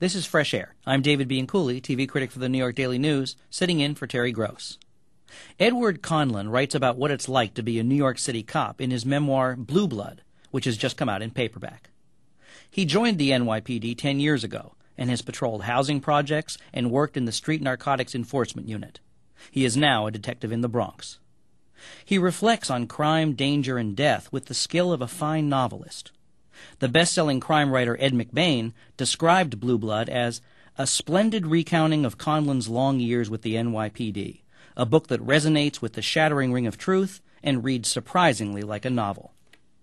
This is Fresh Air. I'm David Bianculli, TV critic for the New York Daily News, sitting in for Terry Gross. Edward Conlon writes about what it's like to be a New York City cop in his memoir Blue Blood, which has just come out in paperback. He joined the NYPD 10 years ago and has patrolled housing projects and worked in the Street Narcotics Enforcement Unit. He is now a detective in the Bronx. He reflects on crime, danger, and death with the skill of a fine novelist. The best-selling crime writer Ed McBain described Blue Blood as a splendid recounting of Conlon's long years with the NYPD, a book that resonates with the shattering ring of truth and reads surprisingly like a novel.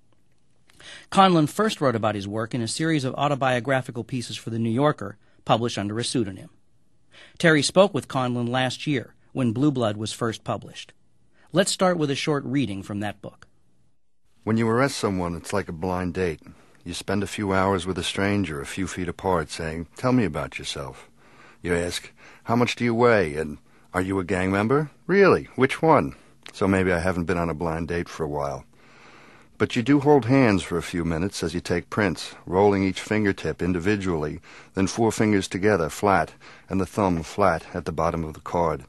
Conlon first wrote about his work in a series of autobiographical pieces for The New Yorker, published under a pseudonym. Terry spoke with Conlon last year when Blue Blood was first published. Let's start with a short reading from that book. When you arrest someone, it's like a blind date. You spend a few hours with a stranger a few feet apart saying, "Tell me about yourself." You ask, "How much do you weigh?" and "Are you a gang member?" "Really? Which one?" So maybe I haven't been on a blind date for a while. But you do hold hands for a few minutes as you take prints, rolling each fingertip individually, then 4 fingers together, flat, and the thumb flat at the bottom of the card.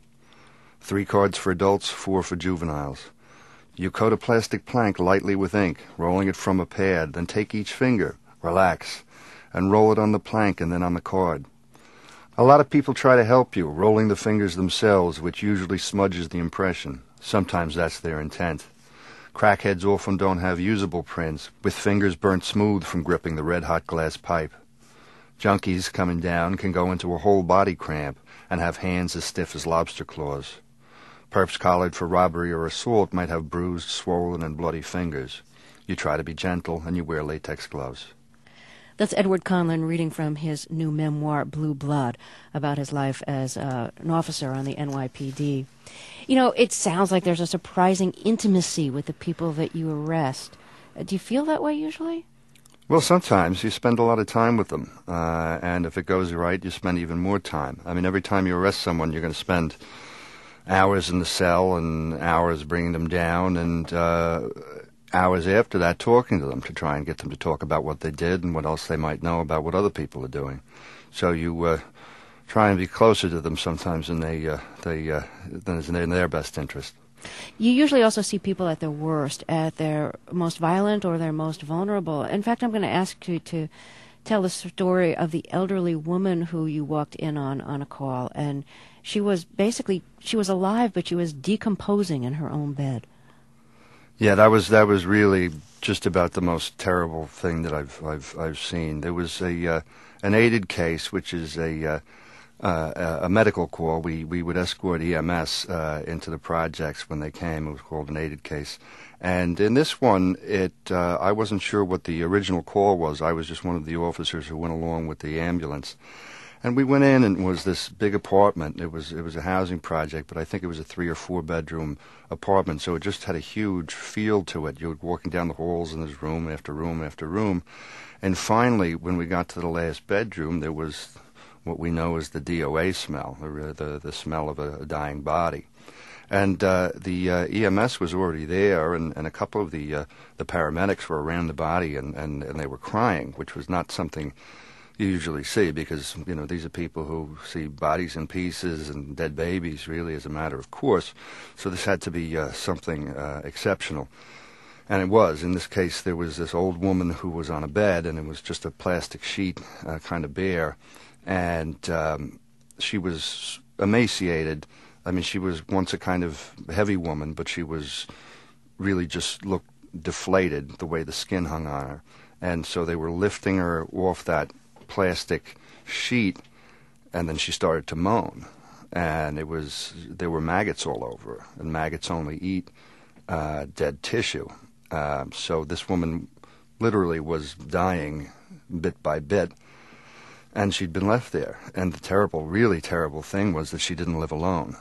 3 cards for adults, 4 for juveniles. You coat a plastic plank lightly with ink, rolling it from a pad, then take each finger, relax, and roll it on the plank and then on the card. A lot of people try to help you, rolling the fingers themselves, which usually smudges the impression. Sometimes that's their intent. Crackheads often don't have usable prints, with fingers burnt smooth from gripping the red-hot glass pipe. Junkies coming down can go into a whole-body cramp and have hands as stiff as lobster claws. Perps collared for robbery or assault might have bruised, swollen, and bloody fingers. You try to be gentle, and you wear latex gloves. That's Edward Conlon reading from his new memoir, Blue Blood, about his life as an officer on the NYPD. You know, it sounds like there's a surprising intimacy with the people that you arrest. Do you feel that way usually? Well, sometimes you spend a lot of time with them, and if it goes right, you spend even more time. I mean, every time you arrest someone, you're going to spend hours in the cell and hours bringing them down and hours after that talking to them to try and get them to talk about what they did and what else they might know about what other people are doing. So you try and be closer to them sometimes than than is in their best interest. You usually also see people at their worst, at their most violent or their most vulnerable. In fact, I'm going to ask you to tell the story of the elderly woman who you walked in on a call, and she was alive, but she was decomposing in her own bed. Yeah, that was really just about the most terrible thing that I've seen. There was an aided case, which is a medical call. We would escort EMS into the projects when they came. It was called an aided case. And in this one, I wasn't sure what the original call was. I was just one of the officers who went along with the ambulance. And we went in, and it was this big apartment. It was a housing project, but I think it was a 3 or 4 bedroom apartment, so it just had a huge feel to it. You were walking down the halls, and there's room after room after room. And finally, when we got to the last bedroom, there was what we know as the DOA smell, the smell of a dying body. And the EMS was already there, and a couple of the paramedics were around the body, and they were crying, which was not something you usually see, because, you know, these are people who see bodies in pieces and dead babies really as a matter of course. So this had to be something exceptional. And it was. In this case, there was this old woman who was on a bed, and it was just a plastic sheet, kind of bare. And she was emaciated. I mean, she was once a kind of heavy woman, but she was really just looked deflated the way the skin hung on her. And so they were lifting her off that plastic sheet, and then she started to moan, and there were maggots all over her, and maggots only eat dead tissue. So this woman literally was dying bit by bit, and she'd been left there. And the really terrible thing was that she didn't live alone.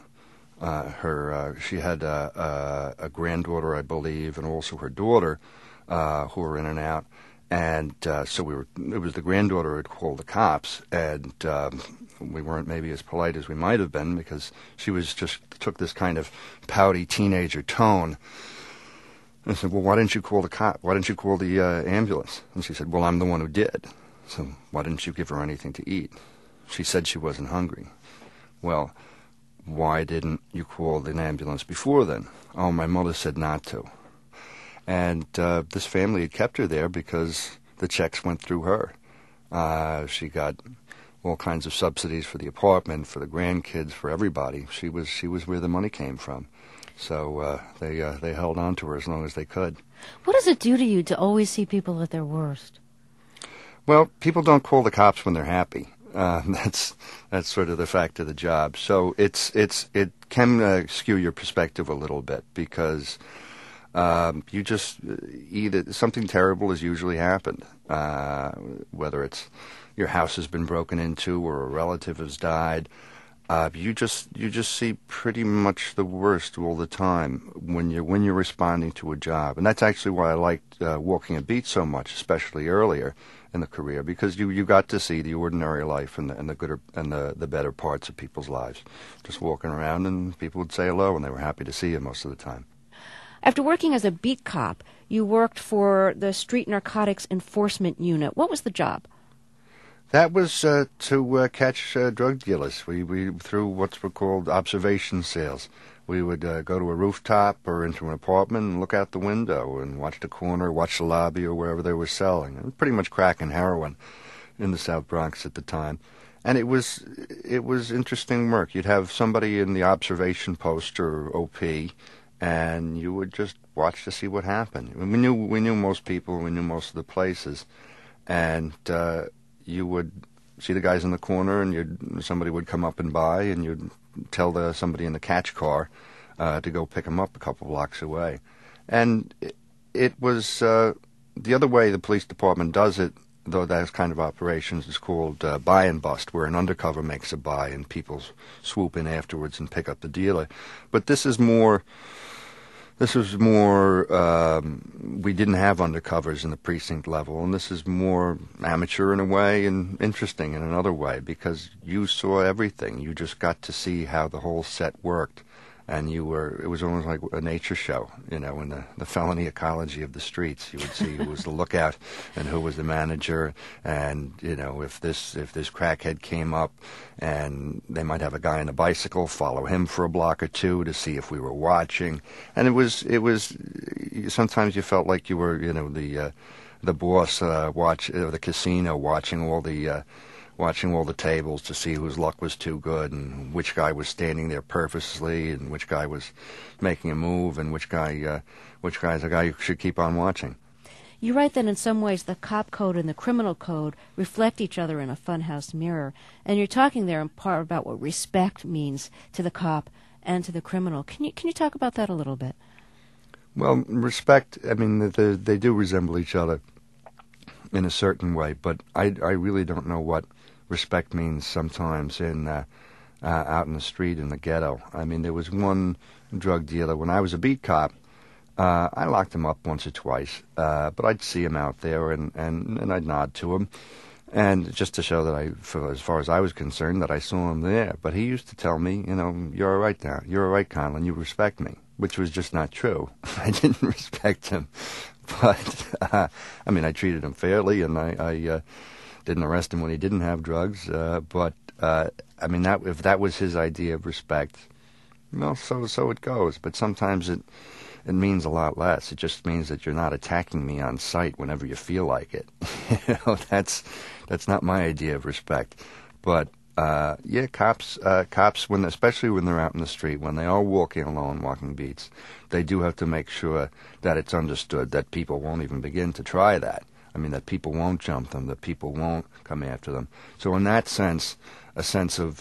She had a granddaughter, I believe, and also her daughter, who were in and out. And so it was the granddaughter who had called the cops, and we weren't maybe as polite as we might have been, because she took this kind of pouty teenager tone. And I said, "Well, why didn't you call the cop? Why didn't you call the ambulance?" And she said, "Well, I'm the one who did." So why didn't you give her anything to eat? She said she wasn't hungry. Well, why didn't you call an ambulance before then? Oh, my mother said not to. And this family had kept her there because the checks went through her. She got all kinds of subsidies for the apartment, for the grandkids, for everybody. She was where the money came from. So they held on to her as long as they could. What does it do to you to always see people at their worst? Well, people don't call the cops when they're happy. That's sort of the fact of the job. So it can skew your perspective a little bit because you just either something terrible has usually happened, whether it's your house has been broken into or a relative has died. You just see pretty much the worst all the time when you're responding to a job, and that's actually why I liked walking a beat so much, especially earlier in the career, because you got to see the ordinary life and the gooder and the better parts of people's lives. Just walking around, and people would say hello, and they were happy to see you most of the time. After working as a beat cop, you worked for the Street Narcotics Enforcement Unit. What was the job? That was to catch drug dealers. We through what's called observation sales. We would go to a rooftop or into an apartment and look out the window and watch the corner, watch the lobby or wherever they were selling. It was pretty much crack and heroin in the South Bronx at the time. And it was interesting work. You'd have somebody in the observation post or OP, and you would just watch to see what happened. We knew most people, we knew most of the places, and you would see the guys in the corner, and somebody would come up and by, and you'd tell somebody in the catch car to go pick them up a couple blocks away. And it was the other way the police department does it, though that kind of operations is called buy and bust, where an undercover makes a buy and people swoop in afterwards and pick up the dealer. But this was more, we didn't have undercovers in the precinct level, and this is more amateur in a way and interesting in another way, because you saw everything. You just got to see how the whole set worked, and it was almost like a nature show, in the felony ecology of the streets. You would see who was the lookout and who was the manager, and if this crackhead came up, and they might have a guy on a bicycle, follow him for a block or two to see if we were watching. And it was sometimes you felt like you were the boss the casino watching all the tables to see whose luck was too good and which guy was standing there purposely and which guy was making a move and which guy's a guy you should keep on watching. You write that in some ways the cop code and the criminal code reflect each other in a funhouse mirror, and you're talking there in part about what respect means to the cop and to the criminal. Can you talk about that a little bit? Well, respect, I mean, they do resemble each other in a certain way, but I really don't know what respect means sometimes out in the street in the ghetto. I mean, there was one drug dealer when I was a beat cop. I locked him up once or twice, but I'd see him out there and I'd nod to him, and just to show that as far as I was concerned, that I saw him there. But he used to tell me, you're all right now, you're all right, Conlon, you respect me, which was just not true. I didn't respect him, but I mean, I treated him fairly, and I didn't arrest him when he didn't have drugs. But I mean, if that was his idea of respect, well, so it goes. But sometimes it means a lot less. It just means that you're not attacking me on sight whenever you feel like it. That's not my idea of respect. But cops, especially when they're out in the street, when they are walking alone, walking beats, they do have to make sure that it's understood that people won't even begin to try that. I mean, that people won't jump them, that people won't come after them. So in that sense, a sense of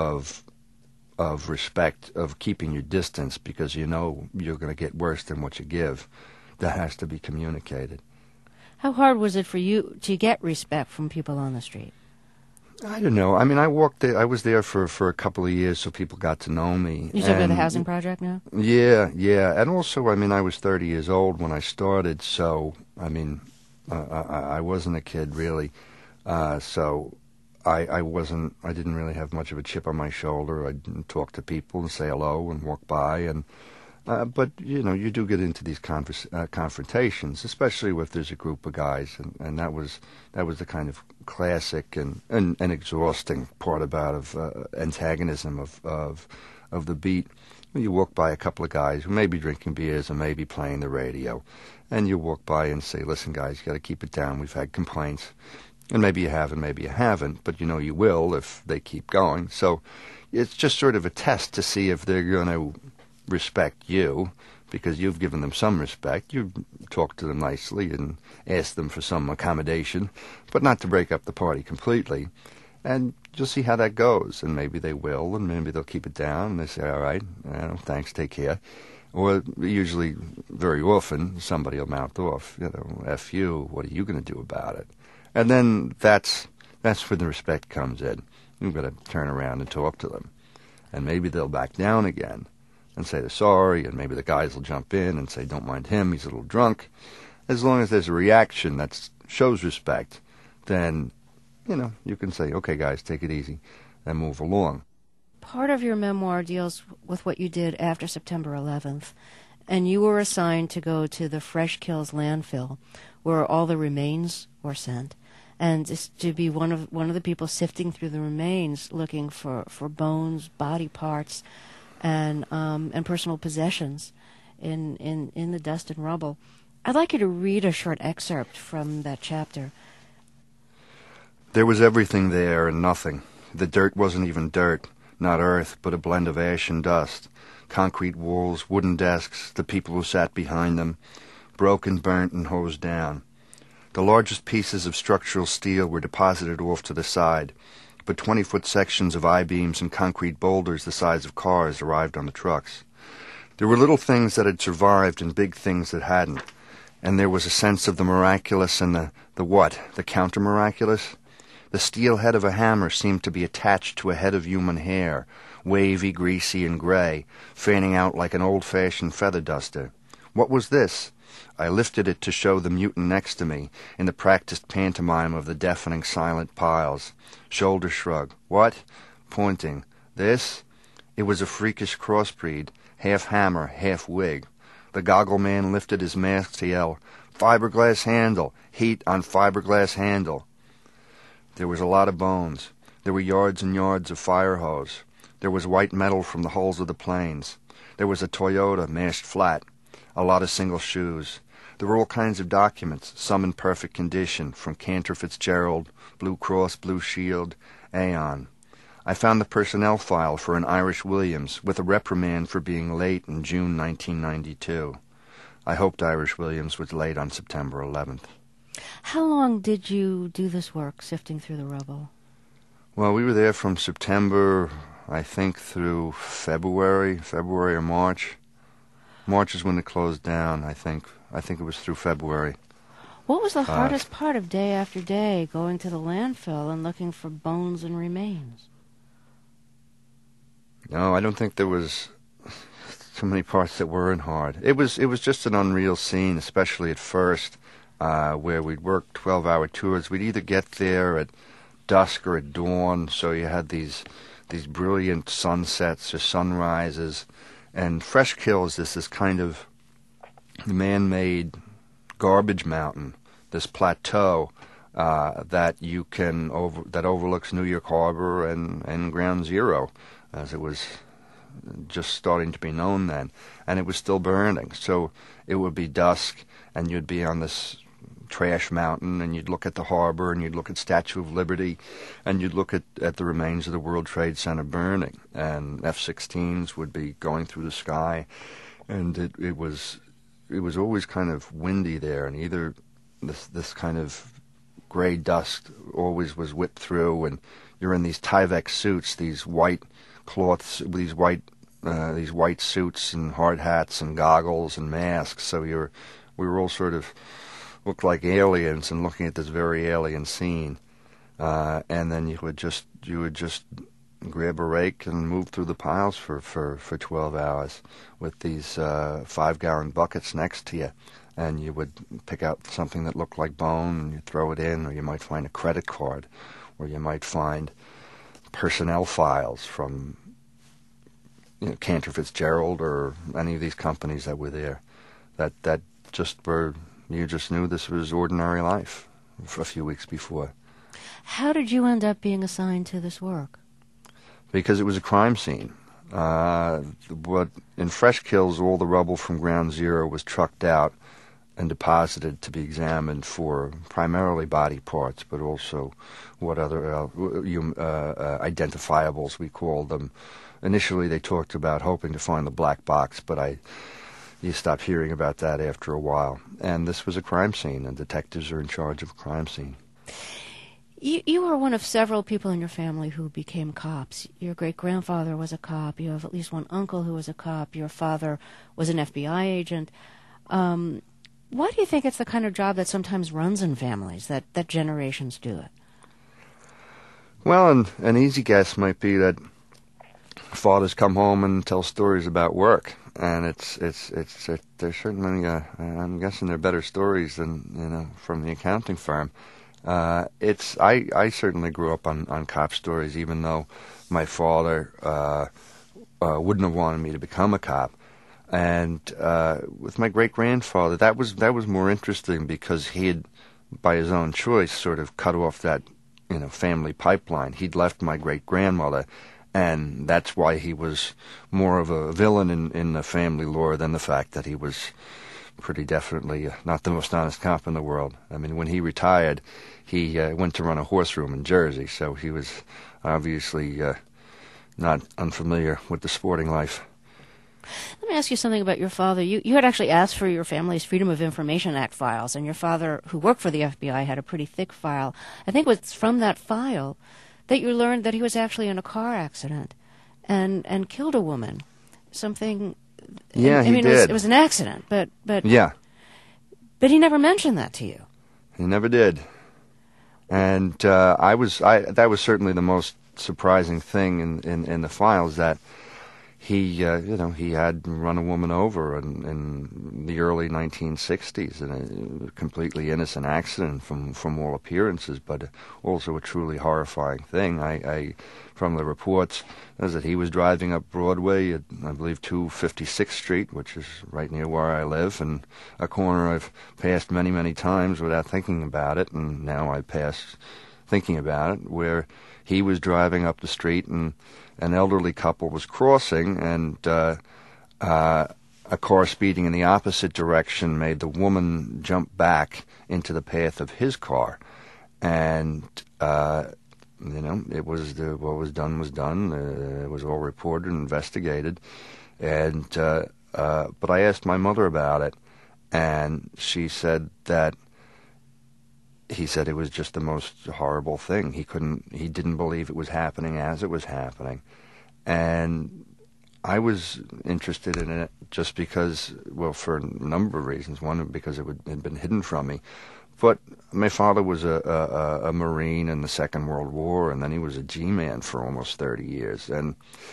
respect, of keeping your distance, because you're going to get worse than what you give, that has to be communicated. How hard was it for you to get respect from people on the street? I don't know. I mean, I was there for a couple of years, so people got to know me. You talking about the housing project now? Yeah. And also, I mean, I was 30 years old when I started, so, I mean, I wasn't a kid, really. So I didn't really have much of a chip on my shoulder. I'd talk to people and say hello and walk by, and But, you do get into these confrontations, especially if there's a group of guys, and that was the kind of classic and exhausting part about antagonism of the beat. When you walk by a couple of guys who may be drinking beers and maybe playing the radio, and you walk by and say, listen, guys, you got to keep it down. We've had complaints. And maybe you have and maybe you haven't, but you will if they keep going. So it's just sort of a test to see if they're going to respect you, because you've given them some respect. You talk to them nicely and ask them for some accommodation, but not to break up the party completely. And you'll see how that goes, and maybe they will, and maybe they'll keep it down, and they say, all right, thanks, take care. Or usually, very often, somebody will mouth off, F you, what are you going to do about it? And then that's where the respect comes in. You've got to turn around and talk to them. And maybe they'll back down again and say they're sorry, and maybe the guys will jump in and say, don't mind him, he's a little drunk. As long as there's a reaction that shows respect, then, you can say, okay, guys, take it easy, and move along. Part of your memoir deals with what you did after September 11th, and you were assigned to go to the Fresh Kills landfill, where all the remains were sent, and just to be one of the people sifting through the remains, looking for bones, body parts, and personal possessions in the dust and rubble. I'd like you to read a short excerpt from that chapter. There was everything there and nothing. The dirt wasn't even dirt, not earth, but a blend of ash and dust. Concrete walls, wooden desks, the people who sat behind them, broken, burnt, and hosed down. The largest pieces of structural steel were deposited off to the side, but 20-foot sections of I-beams and concrete boulders the size of cars arrived on the trucks. There were little things that had survived and big things that hadn't, and there was a sense of the miraculous and the counter-miraculous. The steel head of a hammer seemed to be attached to a head of human hair, wavy, greasy, and gray, fanning out like an old-fashioned feather duster. What was this? I lifted it to show the mutant next to me, in the practiced pantomime of the deafening silent piles. Shoulder shrug. What? Pointing. This? It was a freakish crossbreed, half hammer, half wig. The goggle man lifted his mask to yell, "Fiberglass handle! Heat on fiberglass handle!" There was a lot of bones. There were yards and yards of fire hose. There was white metal from the hulls of the planes. There was a Toyota mashed flat. A lot of single shoes. There were all kinds of documents, some in perfect condition, from Cantor Fitzgerald, Blue Cross, Blue Shield, Aon. I found the personnel file for an Irish Williams with a reprimand for being late in June 1992. I hoped Irish Williams was late on September 11th. How long did you do this work, sifting through the rubble? Well, we were there from September, I think, through February or March. March is when it closed down, I think. I think it was through February. What was the hardest part of day after day, going to the landfill and looking for bones and remains? No, I don't think there was too many parts that weren't hard. It was just an unreal scene, especially at first, where we'd work 12-hour tours. We'd either get there at dusk or at dawn, so you had these brilliant sunsets or sunrises. And Fresh Kills is this kind of man-made garbage mountain, this plateau that you can that overlooks New York Harbor and Ground Zero, as it was just starting to be known then, and it was still burning. So it would be dusk, and you'd be on this trash mountain, and you'd look at the harbor, and you'd look at Statue of Liberty, and you'd look at the remains of the World Trade Center burning, and F-16s would be going through the sky, and it was always kind of windy there, and either this kind of gray dust always was whipped through, and you're in these Tyvek suits, these white cloths, these white suits and hard hats and goggles and masks. So we were all sort of looked like aliens and looking at this very alien scene. And then you would just grab a rake and move through the piles for 12 hours with these 5-gallon buckets next to you. And you would pick out something that looked like bone and you throw it in, or you might find a credit card, or you might find personnel files from Cantor Fitzgerald or any of these companies that were there. That just were, you just knew this was ordinary life for a few weeks before. How did you end up being assigned to this work? Because it was a crime scene. In Fresh Kills, all the rubble from Ground Zero was trucked out and deposited to be examined for primarily body parts, but also what other identifiables we called them. Initially, they talked about hoping to find the black box, but you stopped hearing about that after a while. And this was a crime scene, and detectives are in charge of a crime scene. You are one of several people in your family who became cops. Your great-grandfather was a cop. You have at least one uncle who was a cop. Your father was an FBI agent. Why do you think it's the kind of job that sometimes runs in families, that generations do it? Well, an easy guess might be that fathers come home and tell stories about work, and they're certainly I'm guessing they're better stories than from the accounting firm. I certainly grew up on cop stories, even though my father wouldn't have wanted me to become a cop. And with my great-grandfather, that was more interesting because he had, by his own choice, sort of cut off that family pipeline. He'd left my great-grandmother, and that's why he was more of a villain in the family lore than the fact that he was pretty definitely not the most honest cop in the world. I mean, when he retired, he went to run a horse room in Jersey, so he was obviously not unfamiliar with the sporting life. Let me ask you something about your father. You had actually asked for your family's Freedom of Information Act files, and your father, who worked for the FBI, had a pretty thick file. I think it was from that file that you learned that he was actually in a car accident and killed a woman. Something... Yeah, he did. It was an accident, but yeah. But he never mentioned that to you. He never did. And that was certainly the most surprising thing in the files, that he had run a woman over in the early 1960s in a completely innocent accident from all appearances, but also a truly horrifying thing. I from the reports, is that he was driving up Broadway at, I believe, 256th Street, which is right near where I live, and a corner I've passed many, many times without thinking about it, and now I pass thinking about it, where he was driving up the street and an elderly couple was crossing, and a car speeding in the opposite direction made the woman jump back into the path of his car, and it was what was done was done. It was all reported and investigated, and but I asked my mother about it, and she said that he said it was just the most horrible thing. He didn't believe it was happening as it was happening, and I was interested in it just because, well, for a number of reasons. One, because it had been hidden from me. But my father was a Marine in the Second World War, and then he was a G-man for almost 30 years. And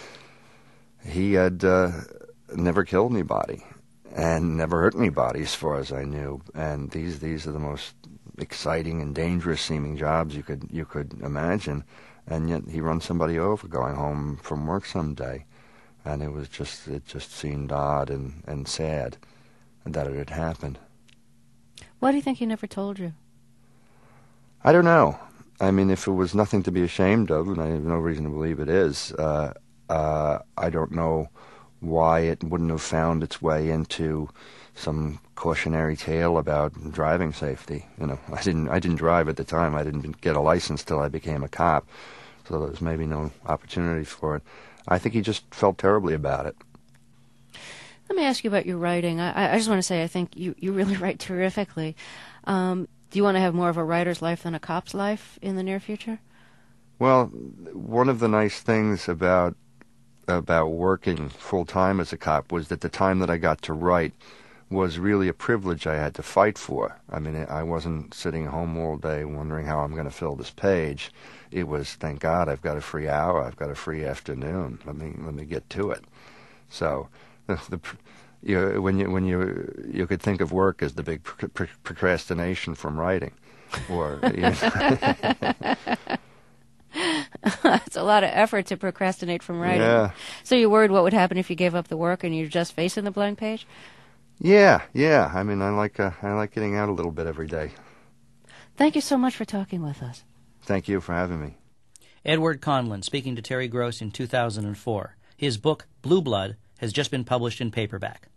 he had never killed anybody and never hurt anybody, as far as I knew. And these are the most exciting and dangerous-seeming jobs you could imagine. And yet he runs somebody over going home from work someday. And it just seemed odd and sad that it had happened. Why do you think he never told you? I don't know. I mean, if it was nothing to be ashamed of, and I have no reason to believe it is, I don't know why it wouldn't have found its way into some cautionary tale about driving safety. I didn't drive at the time. I didn't get a license till I became a cop, so there was maybe no opportunity for it. I think he just felt terribly about it. Let me ask you about your writing. I just want to say I think you really write terrifically. Do you want to have more of a writer's life than a cop's life in the near future? Well, one of the nice things about working full-time as a cop was that the time that I got to write was really a privilege I had to fight for. I mean, I wasn't sitting home all day wondering how I'm going to fill this page. It was, thank God, I've got a free hour, I've got a free afternoon. Let me get to it. So, when you could think of work as the big procrastination from writing, or It's a lot of effort to procrastinate from writing. Yeah. So you're worried what would happen if you gave up the work and you're just facing the blank page? Yeah. I mean, I like getting out a little bit every day. Thank you so much for talking with us. Thank you for having me. Edward Conlon speaking to Terry Gross in 2004. His book, Blue Blood, has just been published in paperback.